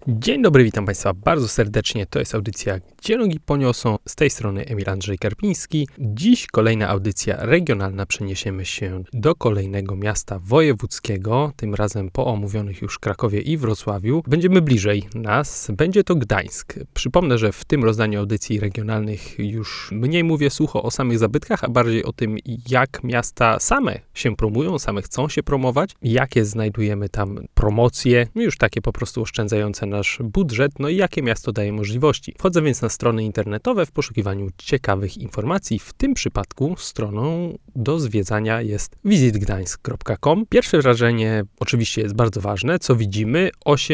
Dzień dobry, witam Państwa bardzo serdecznie. To jest audycja Gdzie nogi poniosą. Z tej strony Emil Andrzej Karpiński. Dziś kolejna audycja regionalna. Przeniesiemy się do kolejnego miasta wojewódzkiego. Tym razem po omówionych już Krakowie i Wrocławiu. Będziemy bliżej nas. Będzie to Gdańsk. Przypomnę, że w tym rozdaniu audycji regionalnych już mniej mówię sucho o samych zabytkach, a bardziej o tym, jak miasta same się promują, same chcą się promować, jakie znajdujemy tam promocje, już takie po prostu oszczędzające nasz budżet, no i jakie miasto daje możliwości. Wchodzę więc na strony internetowe w poszukiwaniu ciekawych informacji. W tym przypadku stroną do zwiedzania jest visitgdańsk.com. Pierwsze wrażenie oczywiście jest bardzo ważne. Co widzimy?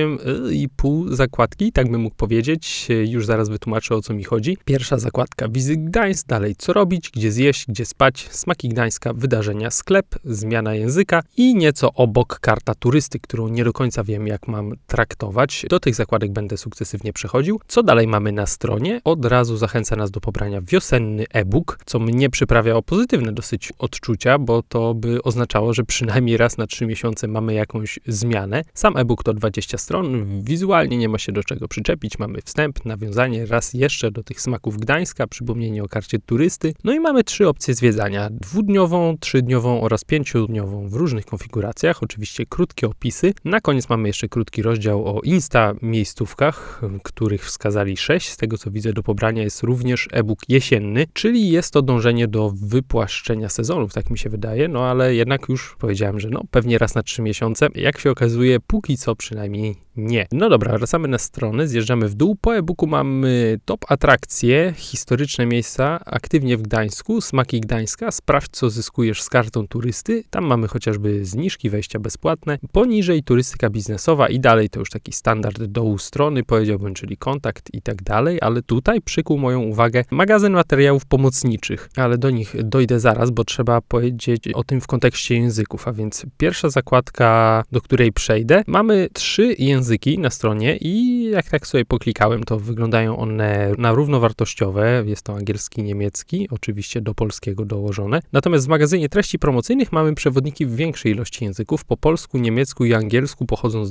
8,5 zakładki, tak bym mógł powiedzieć. Już zaraz wytłumaczę, o co mi chodzi. Pierwsza zakładka Visit Gdańsk, dalej co robić, gdzie zjeść, gdzie spać, smaki Gdańska, wydarzenia, sklep, zmiana języka i nieco obok karta turysty, którą nie do końca wiem, jak mam traktować. Do tych zakładek będę sukcesywnie przechodził. Co dalej mamy na stronie? Od razu zachęca nas do pobrania wiosenny e-book, co mnie przyprawia o pozytywne dosyć odczucia, bo to by oznaczało, że przynajmniej raz na 3 miesiące mamy jakąś zmianę. Sam e-book to 20 stron, wizualnie nie ma się do czego przyczepić. Mamy wstęp, nawiązanie raz jeszcze do tych smaków Gdańska, przypomnienie o karcie turysty. No i mamy 3 opcje zwiedzania. 2-dniową, 3-dniową oraz 5-dniową w różnych konfiguracjach. Oczywiście krótkie opisy. Na koniec mamy jeszcze krótki rozdział o miejscówkach, których wskazali 6. Z tego co widzę do pobrania jest również e-book jesienny, czyli jest to dążenie do wypłaszczenia sezonów, tak mi się wydaje, no ale jednak już powiedziałem, że pewnie raz na 3 miesiące. Jak się okazuje, póki co przynajmniej nie. No dobra, wracamy na stronę, zjeżdżamy w dół. Po e-booku mamy top atrakcje, historyczne miejsca, aktywnie w Gdańsku, smaki Gdańska, sprawdź co zyskujesz z kartą turysty. Tam mamy chociażby zniżki, wejścia bezpłatne. Poniżej turystyka biznesowa i dalej to już taki standard dołu strony, powiedziałbym, czyli kontakt i tak dalej, ale tutaj przykuł moją uwagę magazyn materiałów pomocniczych, ale do nich dojdę zaraz, bo trzeba powiedzieć o tym w kontekście języków, a więc pierwsza zakładka, do której przejdę, mamy 3 języki na stronie i jak tak sobie poklikałem, to wyglądają one na równowartościowe. Jest to angielski, niemiecki, oczywiście do polskiego dołożone. Natomiast w magazynie treści promocyjnych mamy przewodniki w większej ilości języków. Po polsku, niemiecku i angielsku pochodzą z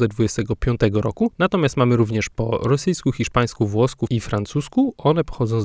2025 roku. Natomiast mamy również po rosyjsku, hiszpańsku, włosku i francusku. One pochodzą z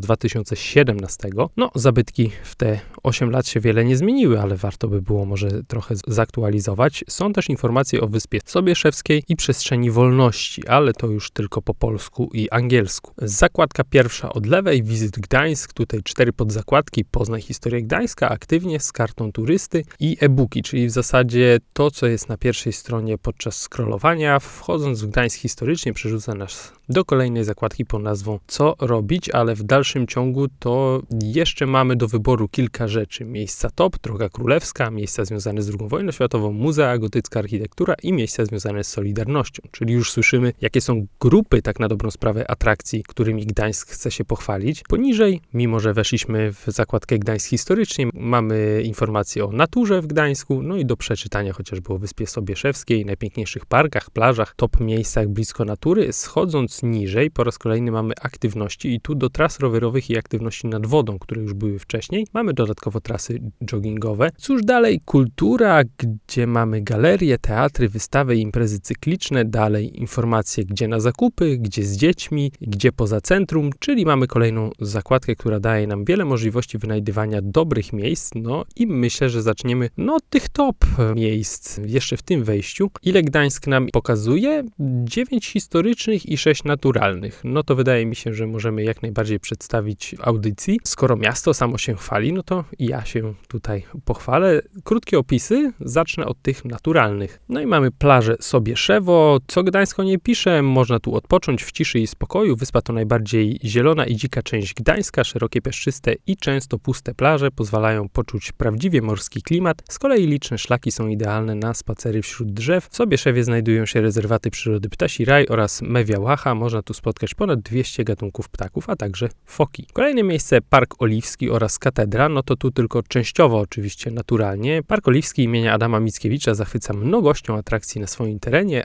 2017. No, zabytki w te 8 lat się wiele nie zmieniły, ale warto by było może trochę zaktualizować. Są też informacje o Wyspie Sobieszewskiej i przestrzeni wolności, ale to już tylko po polsku i angielsku. Zakładka pierwsza od lewej, Visit Gdańsk, tutaj 4 podzakładki, poznaj historię Gdańska, aktywnie z kartą turysty i e-booki, czyli w zasadzie to, co jest na pierwszej stronie podczas scrollowania, wchodząc w Gdańsk historycznie, przerzuca nas do kolejnej zakładki pod nazwą Co robić, ale w dalszym ciągu to jeszcze mamy do wyboru kilka rzeczy. Miejsca top, Droga Królewska, miejsca związane z II wojną światową, muzea, gotycka architektura i miejsca związane z Solidarnością. Czyli już słyszymy, jakie są grupy, tak na dobrą sprawę, atrakcji, którymi Gdańsk chce się pochwalić. Poniżej, mimo że weszliśmy w zakładkę Gdańsk historycznie, mamy informacje o naturze w Gdańsku, no i do przeczytania chociażby o Wyspie Sobieszewskiej, najpiękniejszych parkach, plażach, top miejscach blisko natury. Schodząc niżej, po raz kolejny mamy aktywności i tu do tras rowerowych i aktywności nad wodą, które już były wcześniej. Mamy dodatkowo trasy joggingowe. Cóż dalej? Kultura, gdzie mamy galerie, teatry, wystawy, imprezy cykliczne. Dalej informacje, gdzie na zakupy, gdzie z dziećmi, gdzie poza centrum, czyli mamy kolejną zakładkę, która daje nam wiele możliwości wynajdywania dobrych miejsc. No i myślę, że zaczniemy od tych top miejsc jeszcze w tym wejściu. Ile Gdańsk nam pokazuje? 9 historycznych i 6 naturalnych. No to wydaje mi się, że możemy jak najbardziej przedstawić audycji. Skoro miasto samo się chwali, no to ja się tutaj pochwalę. Krótkie opisy, zacznę od tych naturalnych. No i mamy plażę Sobieszewo. Co Gdańsk o niej pisze? Można tu odpocząć w ciszy i spokoju. Wyspa to najbardziej zielona i dzika część Gdańska. Szerokie, piaszczyste i często puste plaże pozwalają poczuć prawdziwie morski klimat. Z kolei liczne szlaki są idealne na spacery wśród drzew. W Sobieszewie znajdują się rezerwaty przyrody Ptasi Raj oraz Mewia Łacha. Można tu spotkać ponad 200 gatunków ptaków, a także foki. Kolejne miejsce Park Oliwski oraz Katedra. No to tu tylko częściowo oczywiście naturalnie. Park Oliwski imienia Adama Mickiewicza zachwyca mnogością atrakcji na swoim terenie. Architektura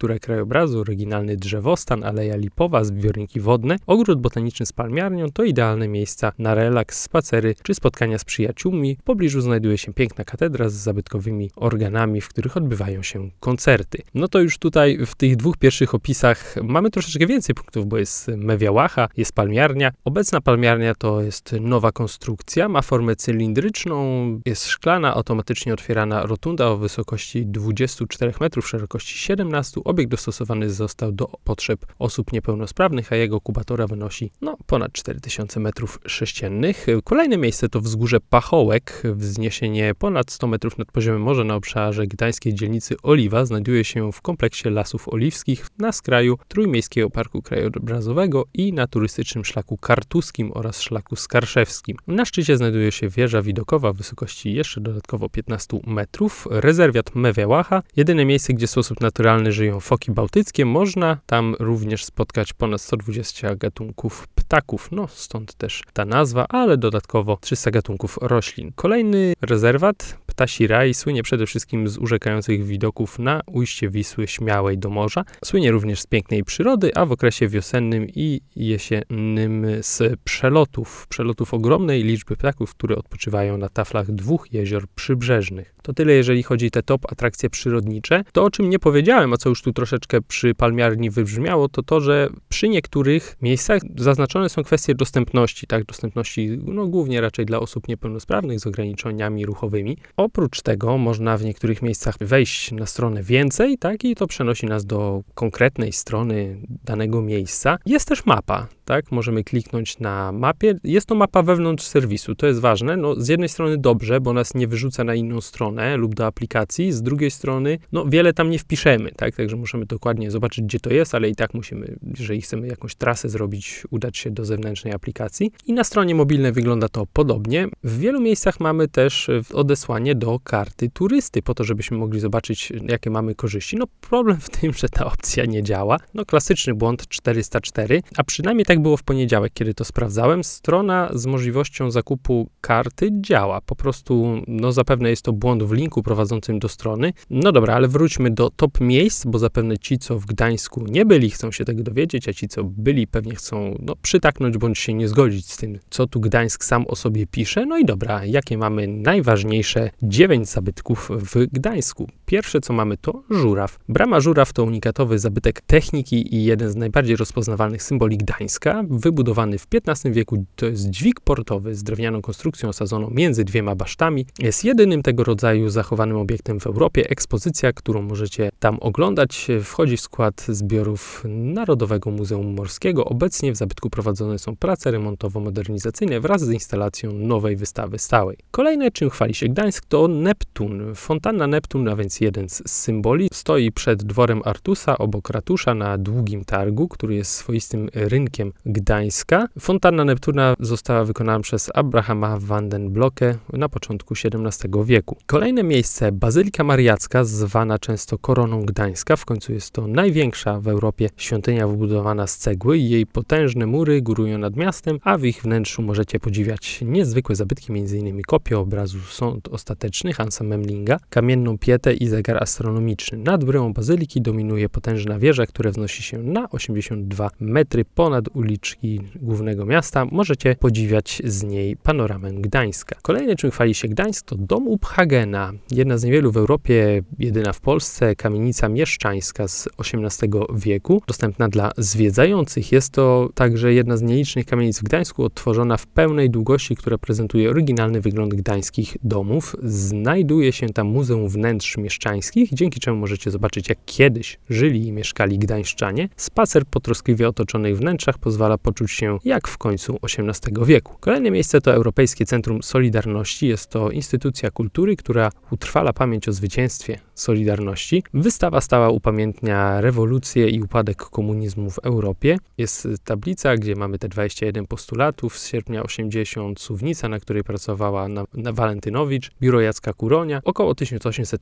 architektura krajobrazu, oryginalny drzewostan, aleja lipowa, zbiorniki wodne, ogród botaniczny z palmiarnią to idealne miejsca na relaks, spacery czy spotkania z przyjaciółmi. W pobliżu znajduje się piękna katedra z zabytkowymi organami, w których odbywają się koncerty. No to już tutaj w tych dwóch pierwszych opisach mamy troszeczkę więcej punktów, bo jest Mewiałacha, jest palmiarnia. Obecna palmiarnia to jest nowa konstrukcja, ma formę cylindryczną, jest szklana, automatycznie otwierana rotunda o wysokości 24 metrów, szerokości 17. Obiekt dostosowany został do potrzeb osób niepełnosprawnych, a jego kubatura wynosi ponad 4000 metrów sześciennych. Kolejne miejsce to wzgórze Pachołek, wzniesienie ponad 100 metrów nad poziomem morza na obszarze gdańskiej dzielnicy Oliwa. Znajduje się w kompleksie Lasów Oliwskich na skraju Trójmiejskiego Parku Krajobrazowego i na turystycznym szlaku kartuskim oraz szlaku skarszewskim. Na szczycie znajduje się wieża widokowa w wysokości jeszcze dodatkowo 15 metrów. Rezerwiat Mewiałacha, jedyne miejsce, gdzie w sposób naturalny żyją foki bałtyckie. Można tam również spotkać ponad 120 gatunków ptaków, stąd też ta nazwa, ale dodatkowo 300 gatunków roślin. Kolejny rezerwat, Ptasi Raj, słynie przede wszystkim z urzekających widoków na ujście Wisły Śmiałej do morza. Słynie również z pięknej przyrody, a w okresie wiosennym i jesiennym z przelotów ogromnej liczby ptaków, które odpoczywają na taflach dwóch jezior przybrzeżnych. To tyle, jeżeli chodzi o te top atrakcje przyrodnicze. To, o czym nie powiedziałem, a co już tu troszeczkę przy palmiarni wybrzmiało, to, że przy niektórych miejscach zaznaczone są kwestie dostępności, tak? Dostępności głównie raczej dla osób niepełnosprawnych z ograniczeniami ruchowymi. Oprócz tego można w niektórych miejscach wejść na stronę więcej, tak? I to przenosi nas do konkretnej strony danego miejsca. Jest też mapa, tak? Możemy kliknąć na mapie. Jest to mapa wewnątrz serwisu, to jest ważne. Z jednej strony dobrze, bo nas nie wyrzuca na inną stronę lub do aplikacji, z drugiej strony wiele tam nie wpiszemy, tak? Także możemy dokładnie zobaczyć, gdzie to jest, ale i tak musimy, jeżeli chcemy jakąś trasę zrobić, udać się do zewnętrznej aplikacji. I na stronie mobilnej wygląda to podobnie. W wielu miejscach mamy też odesłanie do karty turysty, po to, żebyśmy mogli zobaczyć, jakie mamy korzyści. Problem w tym, że ta opcja nie działa. Klasyczny błąd 404, a przynajmniej tak było w poniedziałek, kiedy to sprawdzałem. Strona z możliwością zakupu karty działa. Po prostu, zapewne jest to błąd w linku prowadzącym do strony. Dobra, ale wróćmy do top miejsc, bo zapewne ci, co w Gdańsku nie byli, chcą się tego dowiedzieć, a ci, co byli, pewnie chcą przytaknąć bądź się nie zgodzić z tym, co tu Gdańsk sam o sobie pisze. I dobra, jakie mamy najważniejsze 9 zabytków w Gdańsku? Pierwsze, co mamy, to Żuraw. Brama Żuraw to unikatowy zabytek techniki i jeden z najbardziej rozpoznawalnych symboli Gdańska. Wybudowany w XV wieku, to jest dźwig portowy z drewnianą konstrukcją osadzoną między dwiema basztami. Jest jedynym tego rodzaju zachowanym obiektem w Europie. Ekspozycja, którą możecie tam oglądać, wchodzi w skład zbiorów Narodowego Muzeum Morskiego. Obecnie w zabytku prowadzone są prace remontowo-modernizacyjne wraz z instalacją nowej wystawy stałej. Kolejne, czym chwali się Gdańsk, to Neptun. Fontanna Neptun, a więc jeden z symboli, stoi przed dworem Artusa, obok ratusza na Długim Targu, który jest swoistym rynkiem Gdańska. Fontanna Neptuna została wykonana przez Abrahama van den Blocke na początku XVII wieku. Kolejne miejsce, Bazylika Mariacka, zwana często Koroną Gdańska. W końcu jest to największa w Europie świątynia wybudowana z cegły. Jej potężne mury górują nad miastem, a w ich wnętrzu możecie podziwiać niezwykłe zabytki, m.in. kopię obrazu Sąd Ostateczny Hansa Memlinga, kamienną pietę i zegar astronomiczny. Nad bryłą bazyliki dominuje potężna wieża, która wznosi się na 82 metry ponad uliczki głównego miasta. Możecie podziwiać z niej panoramę Gdańska. Kolejne, czym chwali się Gdańsk, to dom Uphagena. Jedna z niewielu w Europie, jedyna w Polsce, kamienica mieszczańska z XVIII wieku, dostępna dla zwiedzających. Jest to także jedna z nielicznych kamienic w Gdańsku, odtworzona w pełnej długości, która prezentuje oryginalny wygląd gdańskich domów. Znajduje się tam Muzeum Wnętrz Mieszczańskich, dzięki czemu możecie zobaczyć, jak kiedyś żyli i mieszkali gdańszczanie. Spacer po troskliwie otoczonych wnętrzach pozwala poczuć się jak w końcu XVIII wieku. Kolejne miejsce to Europejskie Centrum Solidarności. Jest to instytucja kultury, która utrwala pamięć o zwycięstwie Solidarności. Wystawa stała upamiętnia rewolucję i upadek komunizmu w Europie. Jest tablica, gdzie mamy te 21 postulatów z sierpnia 80, suwnica, na której pracowała na Walentynowicz, biuro Jacka Kuronia, około 1800 obiektów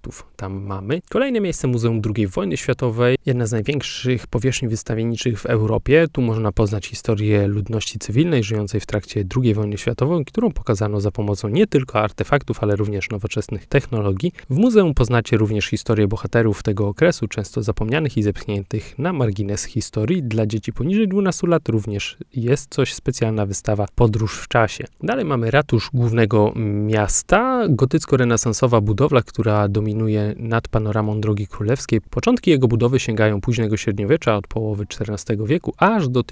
artefaktów tam mamy. Kolejne miejsce Muzeum II Wojny Światowej, jedna z największych powierzchni wystawienniczych w Europie. Tu można poznać historię ludności cywilnej żyjącej w trakcie II wojny światowej, którą pokazano za pomocą nie tylko artefaktów, ale również nowoczesnych technologii. W muzeum poznacie również historię bohaterów tego okresu, często zapomnianych i zepchniętych na margines historii. Dla dzieci poniżej 12 lat również jest coś specjalna wystawa Podróż w czasie. Dalej mamy ratusz głównego miasta, gotycko-renesansowa budowla, która dominuje nad panoramą Drogi Królewskiej. Początki jego budowy sięgają późnego średniowiecza, od połowy XIV wieku, aż do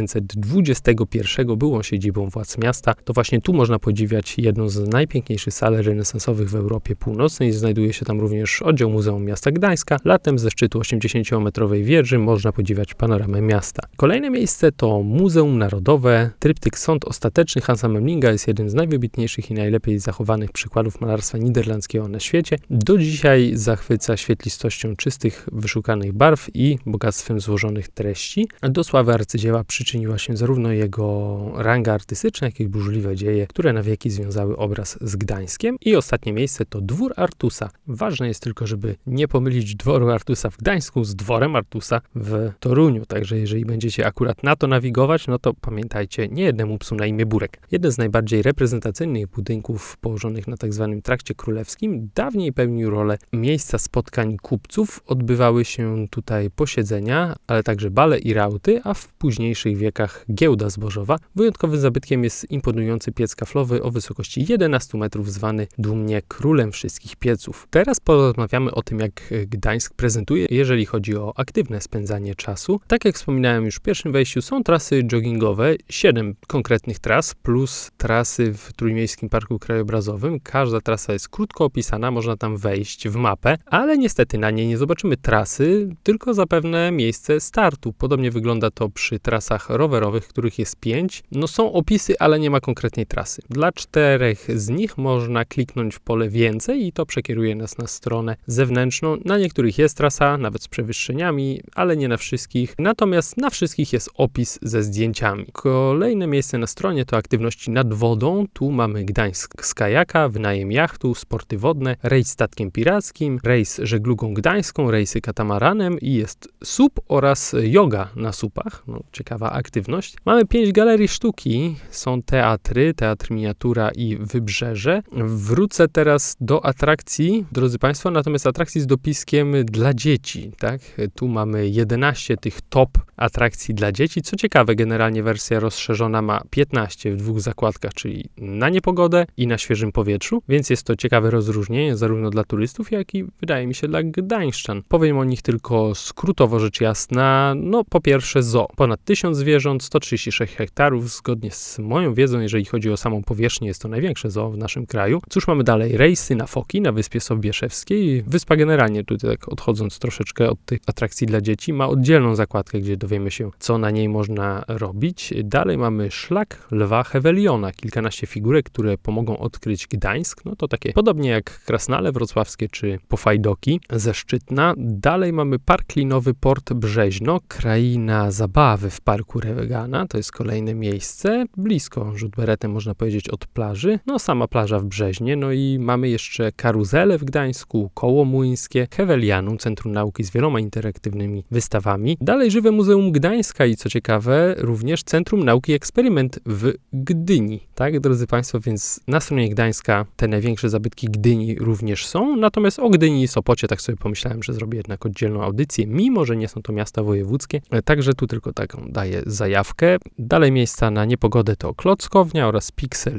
1921 był on siedzibą władz miasta. To właśnie tu można podziwiać jedną z najpiękniejszych sal renesansowych w Europie Północnej. Znajduje się tam również oddział Muzeum Miasta Gdańska. Latem ze szczytu 80-metrowej wieży można podziwiać panoramę miasta. Kolejne miejsce to Muzeum Narodowe. Tryptyk Sąd Ostateczny Hansa Memlinga jest jednym z najwybitniejszych i najlepiej zachowanych przykładów malarstwa niderlandzkiego na świecie. Do dzisiaj zachwyca świetlistością czystych, wyszukanych barw i bogactwem złożonych treści. Do sławy arcydzieła przyczyniła się zarówno jego ranga artystyczna, jak i burzliwe dzieje, które na wieki związały obraz z Gdańskiem. I ostatnie miejsce to Dwór Artusa. Ważne jest tylko, żeby nie pomylić Dworu Artusa w Gdańsku z Dworem Artusa w Toruniu. Także jeżeli będziecie akurat na to nawigować, no to pamiętajcie, nie jednemu psu na imię Burek. Jeden z najbardziej reprezentacyjnych budynków położonych na tzw. Trakcie Królewskim dawniej pełnił rolę miejsca spotkań kupców. Odbywały się tutaj posiedzenia, ale także bale i rauty, a w późniejszych wiekach giełda zbożowa. Wyjątkowym zabytkiem jest imponujący piec kaflowy o wysokości 11 metrów, zwany dumnie królem wszystkich pieców. Teraz porozmawiamy o tym, jak Gdańsk prezentuje, jeżeli chodzi o aktywne spędzanie czasu. Tak jak wspominałem już w pierwszym wejściu, są trasy joggingowe, 7 konkretnych tras, plus trasy w Trójmiejskim Parku Krajobrazowym. Każda trasa jest krótko opisana, można tam wejść w mapę, ale niestety na niej nie zobaczymy trasy, tylko zapewne miejsce startu. Podobnie wygląda to przy trasach rowerowych, których jest 5. No są opisy, ale nie ma konkretnej trasy. Dla 4 z nich można kliknąć w pole więcej i to przekieruje nas na stronę zewnętrzną. Na niektórych jest trasa, nawet z przewyższeniami, ale nie na wszystkich. Natomiast na wszystkich jest opis ze zdjęciami. Kolejne miejsce na stronie to aktywności nad wodą. Tu mamy Gdańsk z kajaka, wynajem jachtu, sporty wodne, rejs statkiem pirackim, rejs żeglugą gdańską, rejsy katamaranem i jest SUP oraz yoga na SUPach. No, ciekawa aktywność. Mamy 5 galerii sztuki, są teatry, teatr miniatura i wybrzeże. Wrócę teraz do atrakcji, drodzy Państwo, natomiast atrakcji z dopiskiem dla dzieci, tak? Tu mamy 11 tych top atrakcji dla dzieci. Co ciekawe, generalnie wersja rozszerzona ma 15 w 2 zakładkach, czyli na niepogodę i na świeżym powietrzu, więc jest to ciekawe rozróżnienie zarówno dla turystów, jak i wydaje mi się dla gdańszczan. Powiem o nich tylko skrótowo rzecz jasna. No po pierwsze zoo. Ponad 1000 zwierząt, 136 hektarów. Zgodnie z moją wiedzą, jeżeli chodzi o samą powierzchnię, jest to największe zoo w naszym kraju. Cóż mamy dalej? Rejsy na foki na Wyspie Sobieszewskiej. Wyspa generalnie, tutaj tak odchodząc troszeczkę od tych atrakcji dla dzieci, ma oddzielną zakładkę, gdzie dowiemy się, co na niej można robić. Dalej mamy szlak Lwa Heweliona. Kilkanaście figurek, które pomogą odkryć Gdańsk. No to takie podobnie jak Krasnale wrocławskie czy Pofajdoki ze Szczytna. Dalej mamy Park Linowy Port Brzeźno. Kraina zabawy w Parku Regana. To jest kolejne miejsce. Blisko rzut beretem można powiedzieć od plaży. No sama plaża w Brzeźnie. No i mamy jeszcze karuzelę w Gdańsku, koło młyńskie, Hewelianum, Centrum Nauki z wieloma interaktywnymi wystawami. Dalej Żywe Muzeum Gdańska i co ciekawe, również Centrum Nauki i Eksperyment w Gdyni. Tak, drodzy Państwo, więc na stronie Gdańska te największe zabytki Gdyni również są, natomiast o Gdyni i Sopocie tak sobie pomyślałem, że zrobię jednak oddzielną audycję, mimo że nie są to miasta wojewódzkie, także tu tylko taką daję zajawkę. Dalej miejsca na niepogodę to Klockownia oraz Pixel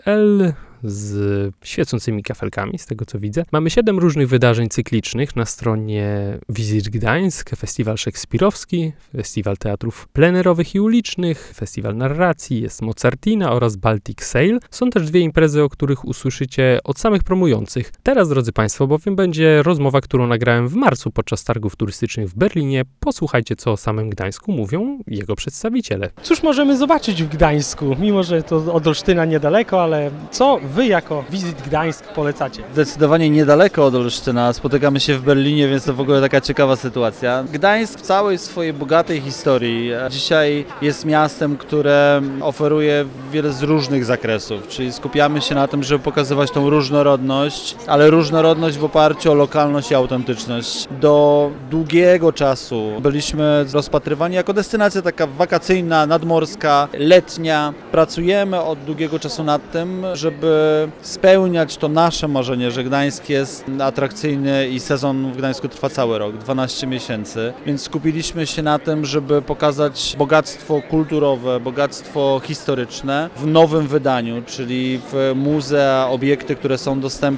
XL z świecącymi kafelkami, z tego co widzę. Mamy 7 różnych wydarzeń cyklicznych na stronie Visit Gdańsk, festiwal szekspirowski, festiwal teatrów plenerowych i ulicznych, festiwal narracji, jest Mozartina oraz Baltic Sail. Są też 2 imprezy, o których usłyszycie od samych promujących. Teraz, drodzy Państwo, bowiem będzie rozmowa, którą nagrałem w marcu podczas targów turystycznych w Berlinie. Posłuchajcie, co o samym Gdańsku mówią jego przedstawiciele. Cóż możemy zobaczyć w Gdańsku, mimo że to od Olsztyna niedaleko, ale co wy jako Visit Gdańsk polecacie? Zdecydowanie niedaleko od Olsztyna, spotykamy się w Berlinie, więc to w ogóle taka ciekawa sytuacja. Gdańsk w całej swojej bogatej historii dzisiaj jest miastem, które oferuje wiele z różnych zakresów, czyli skupiamy się na tym, żeby pokazywać tą różnorodność, ale różnorodność w oparciu o lokalność i autentyczność. Do długiego czasu byliśmy rozpatrywani jako destynacja taka wakacyjna, nadmorska, letnia. Pracujemy od długiego czasu nad tym, żeby spełniać to nasze marzenie, że Gdańsk jest atrakcyjny i sezon w Gdańsku trwa cały rok, 12 miesięcy, więc skupiliśmy się na tym, żeby pokazać bogactwo kulturowe, bogactwo historyczne w nowym wydaniu, czyli w muzea, obiekty, które są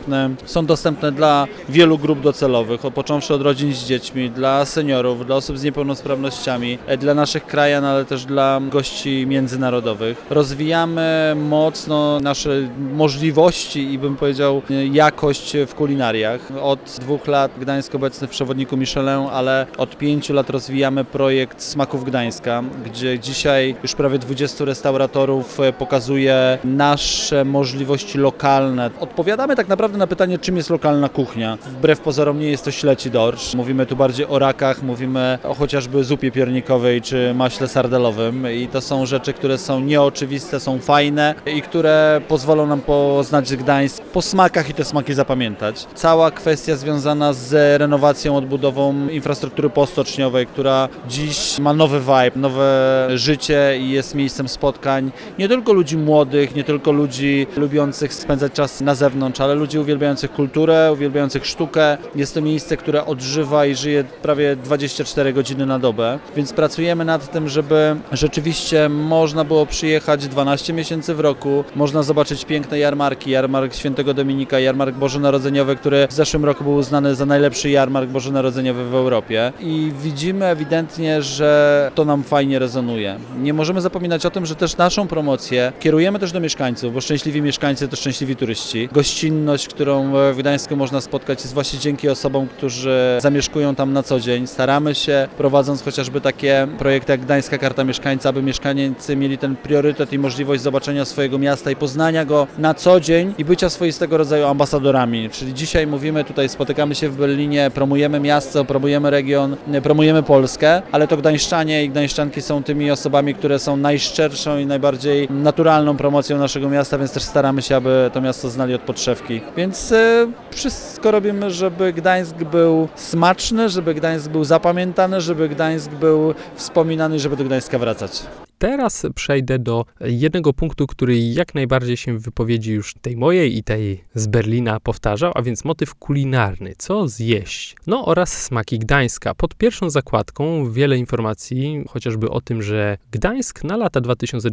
dostępne dla wielu grup docelowych, począwszy od rodzin z dziećmi, dla seniorów, dla osób z niepełnosprawnościami, dla naszych krajan, ale też dla gości międzynarodowych. Rozwijamy mocno nasze możliwości i bym powiedział jakość w kulinariach. Od 2 lat Gdańsk obecny w przewodniku Michelin, ale od 5 lat rozwijamy projekt Smaków Gdańska, gdzie dzisiaj już prawie 20 restauratorów pokazuje nasze możliwości lokalne. Odpowiadamy tak naprawdę na pytanie, czym jest lokalna kuchnia. Wbrew pozorom nie jest to śledź i dorsz. Mówimy tu bardziej o rakach, mówimy o chociażby zupie piernikowej czy maśle sardelowym i to są rzeczy, które są nieoczywiste, są fajne i które pozwolą nam poznać Gdańsk po smakach i te smaki zapamiętać. Cała kwestia związana z renowacją, odbudową infrastruktury postoczniowej, która dziś ma nowy vibe, nowe życie i jest miejscem spotkań nie tylko ludzi młodych, nie tylko ludzi lubiących spędzać czas na zewnątrz, ale ludzi uwielbiających kulturę, uwielbiających sztukę. Jest to miejsce, które odżywa i żyje prawie 24 godziny na dobę, więc pracujemy nad tym, żeby rzeczywiście można było przyjechać 12 miesięcy w roku, można zobaczyć piękne jarmarki, jarmark Świętego Dominika, jarmark bożonarodzeniowy, który w zeszłym roku był uznany za najlepszy jarmark bożonarodzeniowy w Europie i widzimy ewidentnie, że to nam fajnie rezonuje. Nie możemy zapominać o tym, że też naszą promocję kierujemy też do mieszkańców, bo szczęśliwi mieszkańcy to szczęśliwi turyści. Gościnność, którą w Gdańsku można spotkać, jest właśnie dzięki osobom, którzy zamieszkują tam na co dzień. Staramy się, prowadząc chociażby takie projekty jak Gdańska Karta Mieszkańca, aby mieszkańcy mieli ten priorytet i możliwość zobaczenia swojego miasta i poznania go na co dzień i bycia swoistego rodzaju ambasadorami. Czyli dzisiaj mówimy tutaj, spotykamy się w Berlinie, promujemy miasto, promujemy region, promujemy Polskę, ale to gdańszczanie i gdańszczanki są tymi osobami, które są najszczerszą i najbardziej naturalną promocją naszego miasta, więc też staramy się, aby to miasto znali od podszewki. Więc wszystko robimy, żeby Gdańsk był smaczny, żeby Gdańsk był zapamiętany, żeby Gdańsk był wspominany, żeby do Gdańska wracać. Teraz przejdę do jednego punktu, który jak najbardziej się w wypowiedzi już tej mojej i tej z Berlina powtarzał, a więc motyw kulinarny. Co zjeść? No oraz smaki Gdańska. Pod pierwszą zakładką wiele informacji, chociażby o tym, że Gdańsk na lata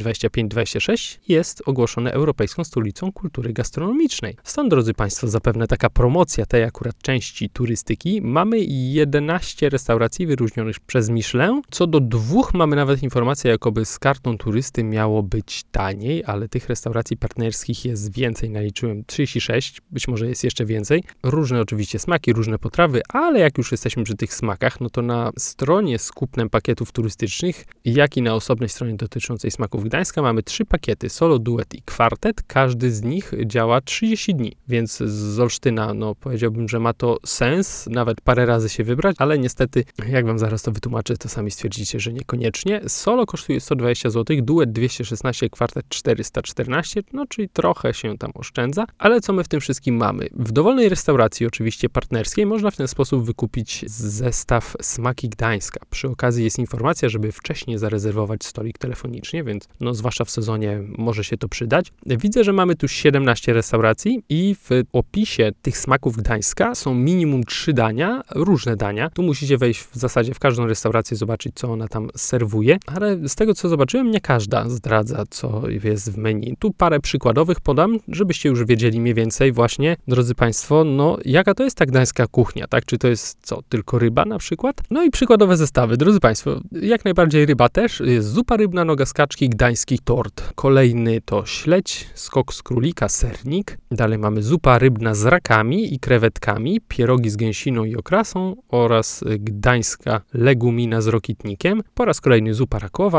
2025-26 jest ogłoszony Europejską Stolicą Kultury Gastronomicznej. Stąd, drodzy Państwo, zapewne taka promocja tej akurat części turystyki. Mamy 11 restauracji wyróżnionych przez Michelin. Co do 2 mamy nawet informację, jakoby z kartą turysty miało być taniej, ale tych restauracji partnerskich jest więcej, naliczyłem 36, być może jest jeszcze więcej. Różne oczywiście smaki, różne potrawy, ale jak już jesteśmy przy tych smakach, no to na stronie z kupnem pakietów turystycznych, jak i na osobnej stronie dotyczącej smaków Gdańska mamy 3 pakiety, solo, duet i kwartet. Każdy z nich działa 30 dni, więc z Olsztyna, no powiedziałbym, że ma to sens, nawet parę razy się wybrać, ale niestety, jak wam zaraz to wytłumaczę, to sami stwierdzicie, że niekoniecznie. Solo kosztuje 120 zł, duet 216, kwartet 414, no czyli trochę się tam oszczędza, ale co my w tym wszystkim mamy? W dowolnej restauracji, oczywiście partnerskiej, można w ten sposób wykupić zestaw Smaki Gdańska. Przy okazji jest informacja, żeby wcześniej zarezerwować stolik telefonicznie, więc no zwłaszcza w sezonie może się to przydać. Widzę, że mamy tu 17 restauracji i w opisie tych smaków Gdańska są minimum 3 dania, różne dania. Tu musicie wejść w zasadzie w każdą restaurację, zobaczyć, co ona tam serwuje, ale z tego, co zobaczyłem, nie każda zdradza, co jest w menu. Tu parę przykładowych podam, żebyście już wiedzieli mniej więcej właśnie, drodzy Państwo, no jaka to jest ta gdańska kuchnia, tak? Czy to jest co, tylko ryba na przykład? No i przykładowe zestawy, drodzy Państwo, jak najbardziej ryba też. Jest zupa rybna, noga z kaczki, gdański tort. Kolejny to śledź, skok z królika, sernik. Dalej mamy zupa rybna z rakami i krewetkami, pierogi z gęsiną i okrasą oraz gdańska legumina z rokitnikiem. Po raz kolejny zupa rakowa, stek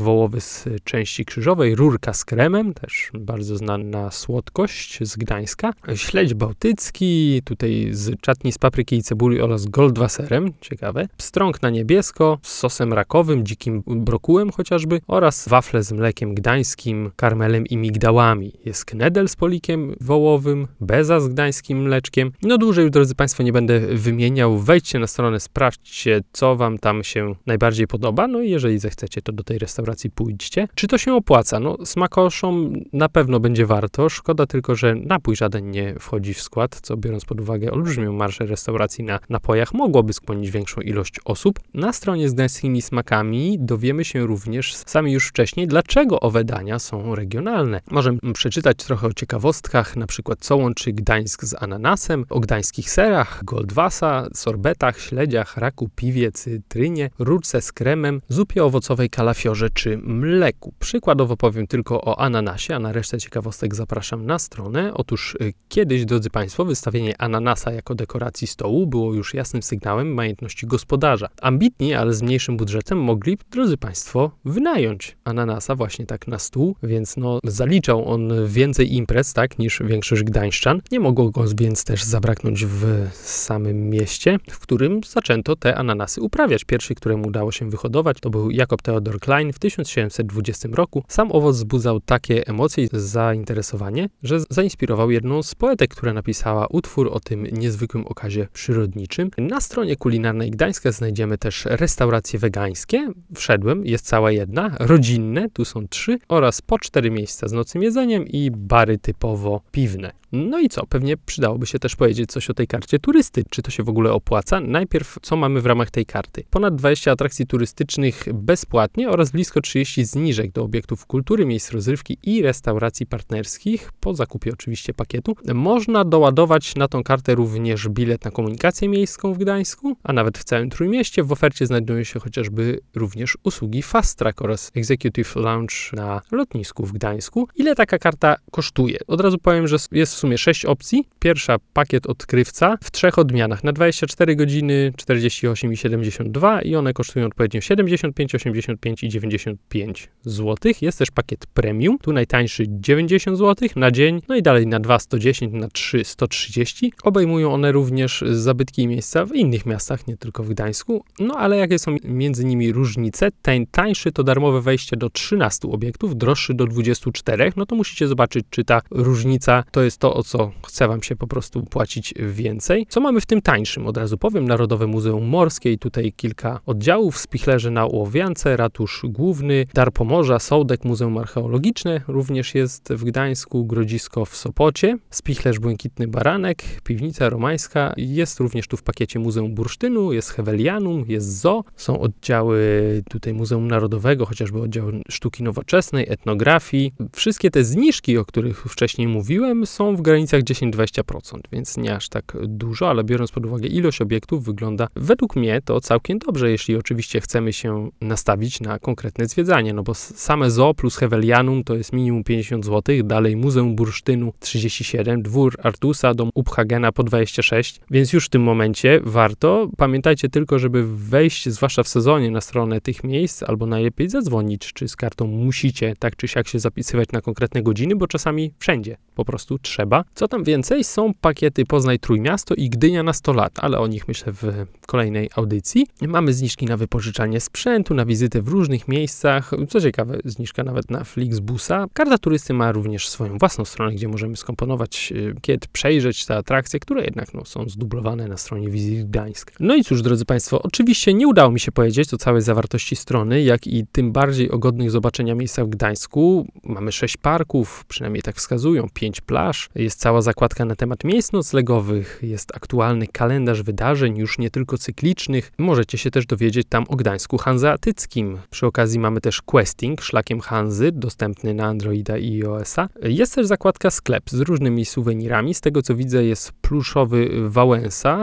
wołowy z części krzyżowej, rurka z kremem, też bardzo znana słodkość z Gdańska, śledź bałtycki, tutaj z czatni z papryki i cebuli oraz goldwasserem, ciekawe, pstrąg na niebiesko z sosem rakowym, dzikim brokułem chociażby oraz wafle z mlekiem gdańskim, karmelem i migdałami. Jest knedel z polikiem wołowym, beza z gdańskim mleczkiem. No dłużej, drodzy Państwo, nie będę wymieniał. Wejdźcie na stronę, sprawdźcie, co Wam tam się najbardziej podoba, no i jeżeli zechcecie, to do tej restauracji pójdźcie. Czy to się opłaca? No smakoszom na pewno będzie warto, szkoda tylko, że napój żaden nie wchodzi w skład, co biorąc pod uwagę olbrzymią marżę restauracji na napojach, mogłoby skłonić większą ilość osób. Na stronie z gdańskimi smakami dowiemy się również sami już wcześniej, dlaczego owe dania są regionalne. Możemy przeczytać trochę o ciekawostkach, na przykład co łączy Gdańsk z ananasem, o gdańskich serach, goldwassa, sorbetach, śledziach, raku, piwie, cytrynie, rurce z kremem, zupie owocowej, kalafiorze czy mleku. Przykładowo powiem tylko o ananasie, a na resztę ciekawostek zapraszam na stronę. Otóż kiedyś, drodzy Państwo, wystawienie ananasa jako dekoracji stołu było już jasnym sygnałem majętności gospodarza. Ambitni, ale z mniejszym budżetem mogli, drodzy Państwo, wynająć ananasa właśnie tak na stół, więc no zaliczał on więcej imprez, tak, niż większość gdańszczan. Nie mogło go więc też zabraknąć w samym mieście, w którym zaczęto te ananasy uprawiać. Pierwszy, któremu udało się wyhodować, to był Jakob Theodor Klein w 1720 roku. Sam owoc wzbudzał takie emocje i zainteresowanie, że zainspirował jedną z poetek, która napisała utwór o tym niezwykłym okazie przyrodniczym. Na stronie kulinarnej Gdańska znajdziemy też restauracje wegańskie. Wszedłem, jest cała jedna, rodzinne, tu są 3 oraz po 4 miejsca z nocnym jedzeniem i bary typowo piwne. No i co? Pewnie przydałoby się też powiedzieć coś o tej karcie turysty. Czy to się w ogóle opłaca? Najpierw, co mamy w ramach tej karty? Ponad 20 atrakcji turystycznych bezpłatnie oraz blisko 30 zniżek do obiektów kultury, miejsc rozrywki i restauracji partnerskich, po zakupie oczywiście pakietu. Można doładować na tą kartę również bilet na komunikację miejską w Gdańsku, a nawet w całym Trójmieście. W ofercie znajdują się chociażby również usługi Fast Track oraz Executive Lounge na lotnisku w Gdańsku. Ile taka karta kosztuje? Od razu powiem, że jest w sumie 6 opcji. Pierwsza, pakiet odkrywca w 3 odmianach, na 24 godziny, 48 i 72 i one kosztują odpowiednio 75, 85 i 95 zł. Jest też pakiet premium, tu najtańszy 90 zł na dzień, no i dalej na 2 110, na 3 130. Obejmują one również zabytki i miejsca w innych miastach, nie tylko w Gdańsku. No ale jakie są między nimi różnice? Ten tańszy to darmowe wejście do 13 obiektów, droższy do 24. No to musicie zobaczyć, czy ta różnica to jest to, o co chce Wam się po prostu płacić więcej. Co mamy w tym tańszym? Od razu powiem, Narodowe Muzeum Morskie i tutaj kilka oddziałów, Spichlerze na Łowiance, Ratusz Główny, Dar Pomorza, Sołdek, Muzeum Archeologiczne również jest w Gdańsku, Grodzisko w Sopocie, Spichlerz Błękitny Baranek, Piwnica Romańska, jest również tu w pakiecie Muzeum Bursztynu, jest Hewelianum, jest Zoo, są oddziały tutaj Muzeum Narodowego, chociażby oddział sztuki nowoczesnej, etnografii. Wszystkie te zniżki, o których wcześniej mówiłem, są w granicach 10-20%, więc nie aż tak dużo, ale biorąc pod uwagę ilość obiektów, wygląda według mnie to całkiem dobrze, jeśli oczywiście chcemy się nastawić na konkretne zwiedzanie, no bo same Zoo plus Hewelianum to jest minimum 50 zł, dalej Muzeum Bursztynu 37, Dwór Artusa, Dom Uphagena po 26, więc już w tym momencie warto. Pamiętajcie tylko, żeby wejść, zwłaszcza w sezonie, na stronę tych miejsc, albo najlepiej zadzwonić, czy z kartą musicie tak czy siak się zapisywać na konkretne godziny, bo czasami wszędzie po prostu trzeba. Co tam więcej? Są pakiety Poznaj Trójmiasto i Gdynia na 100 lat, ale o nich myślę w kolejnej audycji. Mamy zniżki na wypożyczanie sprzętu, na wizytę w różnych miejscach. Co ciekawe, zniżka nawet na Flixbusa. Karta turysty ma również swoją własną stronę, gdzie możemy skomponować pakiet, przejrzeć te atrakcje, które jednak są zdublowane na stronie Visit Gdańsk. No i cóż, drodzy Państwo, oczywiście nie udało mi się powiedzieć o całej zawartości strony, jak i tym bardziej o godnych zobaczenia miejscach w Gdańsku. Mamy 6 parków, przynajmniej tak wskazują, 5 plaż, jest cała zakładka na temat miejsc noclegowych, jest aktualny kalendarz wydarzeń, już nie tylko cyklicznych. Możecie się też dowiedzieć tam o Gdańsku hanzeatyckim. Przy okazji mamy też questing szlakiem Hanzy, dostępny na Androida i iOS-a. Jest też zakładka sklep z różnymi suwenirami. Z tego co widzę jest pluszowy Wałęsa,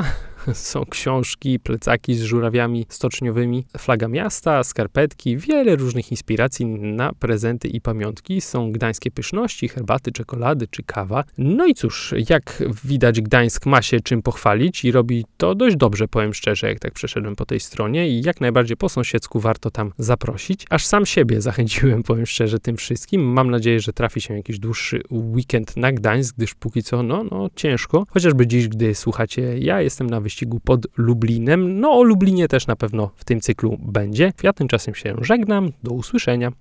Są książki, plecaki z żurawiami stoczniowymi, flaga miasta, skarpetki, wiele różnych inspiracji na prezenty i pamiątki. Są gdańskie pyszności, herbaty, czekolady czy kawa. No i cóż, jak widać, Gdańsk ma się czym pochwalić i robi to dość dobrze, powiem szczerze, jak tak przeszedłem po tej stronie i jak najbardziej po sąsiedzku warto tam zaprosić. Aż sam siebie zachęciłem, powiem szczerze, tym wszystkim. Mam nadzieję, że trafi się jakiś dłuższy weekend na Gdańsk, gdyż póki co, no ciężko. Chociażby dziś, gdy słuchacie, ja jestem na wyścigu pod Lublinem. No o Lublinie też na pewno w tym cyklu będzie. Ja tymczasem się żegnam. Do usłyszenia.